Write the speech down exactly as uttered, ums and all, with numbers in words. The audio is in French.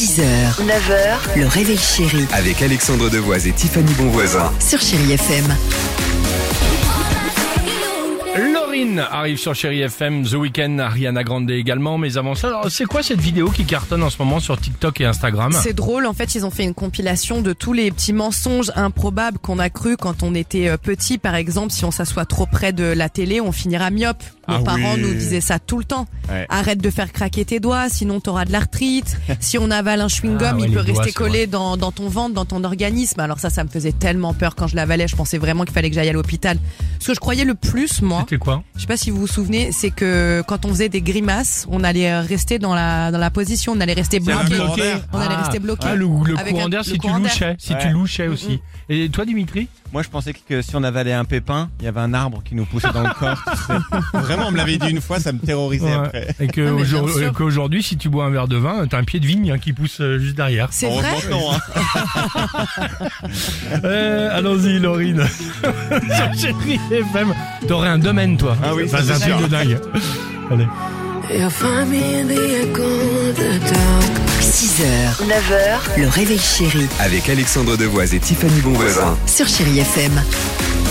six heures, neuf heures, le réveil chéri Avec Alexandre Devoise et Tiffany Bonvoisin. sur Chéri F M. Laurine arrive sur Chéri F M, The Weeknd, Ariana Grande également, mais avant ça, alors, c'est quoi cette vidéo qui cartonne en ce moment sur TikTok et Instagram? C'est drôle, en fait, ils ont fait une compilation de tous les petits mensonges improbables qu'on a cru quand on était euh, petit. Par exemple, si on s'assoit trop près de la télé, on finira myope. Nos Ah parents oui. nous disaient ça tout le temps. Ouais. Arrête de faire craquer tes doigts, sinon t'auras de l'arthrite. Si on avale un chewing-gum, Ah ouais, il peut les doigts, rester c'est collé dans, dans ton ventre, dans ton organisme. Alors ça, ça me faisait tellement peur quand je l'avalais. Je pensais vraiment qu'il fallait que j'aille à l'hôpital. Ce que je croyais le plus, moi, C'était quoi? je sais pas si vous vous souvenez, c'est que quand on faisait des grimaces, on allait rester dans la dans la position, on allait rester C'est un bloqué. courant d'air. On allait Ah. rester bloqué. Ah, le, le Avec courant un- d'air le si tu courant d'air. louchais, si tu Ouais. louchais aussi. Et toi, Dimitri? Moi, je pensais que si on avalait un pépin, il y avait un arbre qui nous poussait dans le corps. tu sais. Vraiment, on me l'avait dit une fois, ça me terrorisait Ouais. après. Et que Non, mais bien aujourd- sûr. euh, qu'aujourd'hui, si tu bois un verre de vin, t'as un pied de vigne hein, qui pousse euh, juste derrière. C'est vrai. Heureusement que non, hein. Euh, allons-y, Laurine. Sur Chéri F M. T'aurais un domaine, toi. Ah oui, Enfin, ça, c'est un c'est truc sûr. de dingue. Allez. six heures, neuf heures, le réveil chéri Avec Alexandre Devoise et Tiffany Bonvoisin. sur Chéri F M.